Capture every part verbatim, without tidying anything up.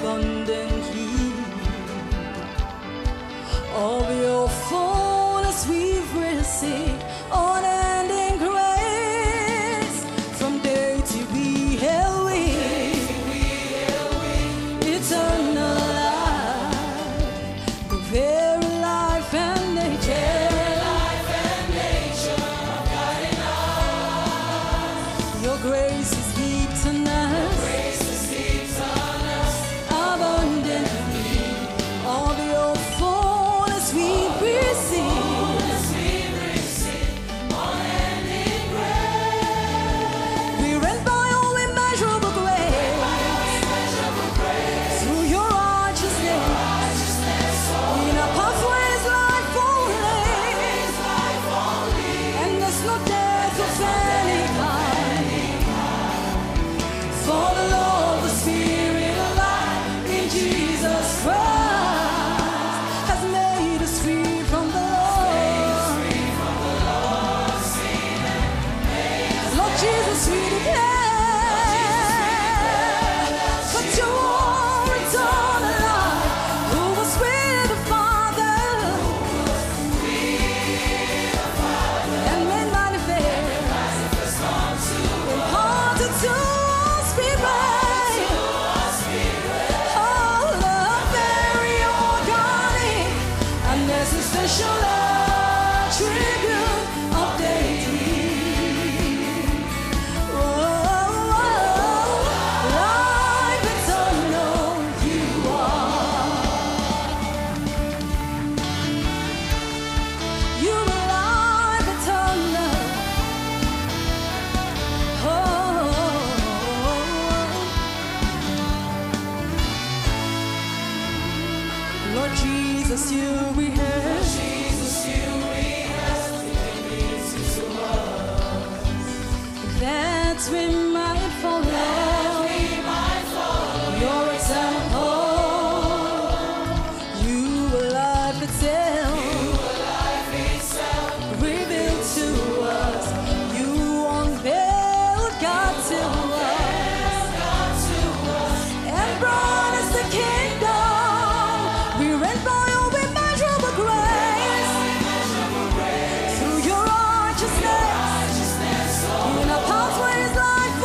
abundantly. Of your fullness we've received unending grace. From day to be held with eternal life, the very life and nature. Your grace is heaped on us, abundantly. Of your fullness we receive, unending grace. We read by all immeasurable grace, through your righteousness, in our pathways life only, and there's no death of any kind. For the Lord, the Spirit of life in Jesus Christ has made us free from the Lord. Lord Jesus, we declare that you are eternal life, who was with the Father and made manifest, imparted to us spirit. Oh, love very organic and essential attribute of deity. Oh, life eternal you are. You are life eternal. Oh, Lord Jesus, you we have. That we might follow your example. You are life itself, revealed to us. You unveiled God to us, and brought us the kingdom. We read by your immeasurable grace, through your righteousness, in our pathways life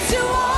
to walk